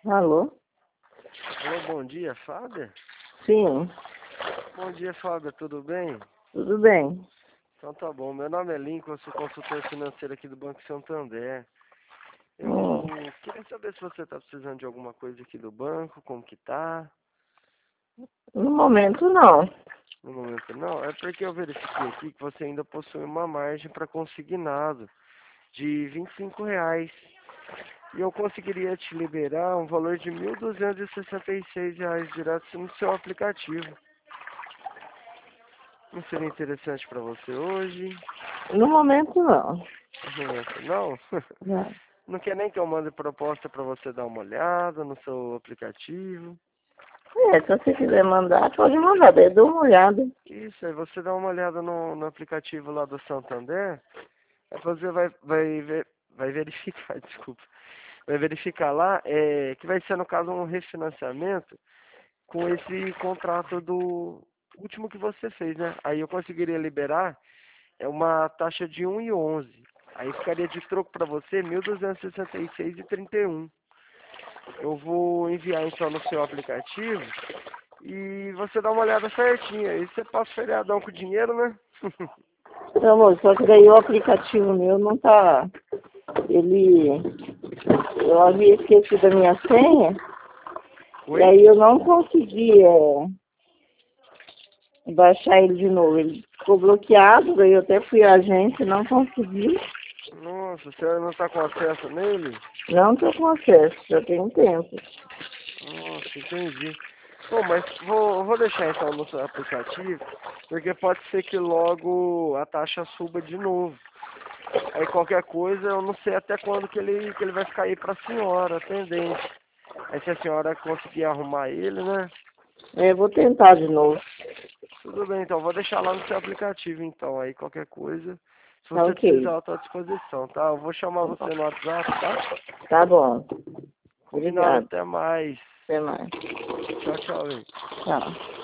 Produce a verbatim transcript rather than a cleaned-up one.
Alô? Alô, bom dia, Fábia? Sim, Bom dia, Fábia, tudo bem? tudo bem. Então tá bom, meu nome é Lincoln, eu sou consultor financeiro aqui do Banco Santander. Eu Hum, queria saber se você está precisando de alguma coisa aqui do banco, como que tá? no momento não. No momento não, é porque eu verifiquei aqui que você ainda possui uma margem para consignado de vinte e cinco reais. E eu conseguiria te liberar um valor de mil duzentos e sessenta e seis reais direto no seu aplicativo. Não seria interessante para você hoje? No momento não. No momento não? Não. Não quer nem que eu mande proposta para você dar uma olhada no seu aplicativo? É, se você quiser mandar, pode mandar, daí eu dou uma olhada. Isso, aí você dá uma olhada no, no aplicativo lá do Santander, aí você vai, vai, ver, vai verificar, desculpa, vai verificar lá é, que vai ser, no caso, um refinanciamento com esse contrato do último que você fez, né? Aí eu conseguiria liberar é uma taxa de um e onze. Aí ficaria de troco para você mil duzentos e sessenta e seis e trinta e um. Eu vou enviar então no seu aplicativo e você dá uma olhada certinha. Aí você passa o feriadão com dinheiro, né? Meu amor, só que daí o aplicativo meu não tá. Ele. Eu havia esquecido a minha senha, e Oi? aí eu não consegui é, baixar ele de novo. Ele ficou bloqueado, daí eu até fui à agência e não consegui. Nossa, você não está com acesso nele? Não estou com acesso, já tem um tempo. Nossa, entendi. Bom, mas vou, vou deixar então no seu aplicativo, porque pode ser que logo a taxa suba de novo. Aí qualquer coisa, eu não sei até quando que ele, que ele vai ficar aí para a senhora, atendente. Aí se a senhora conseguir arrumar ele, né? É, vou tentar de novo. Tudo bem, então vou deixar lá no seu aplicativo então. Aí qualquer coisa, se Tá você ok. precisar, eu estou à disposição, tá? Eu vou chamar você no WhatsApp, tá? Tá bom. Combinado, Obrigado. até mais. Até mais. Tchau, tchau, hein? Tchau.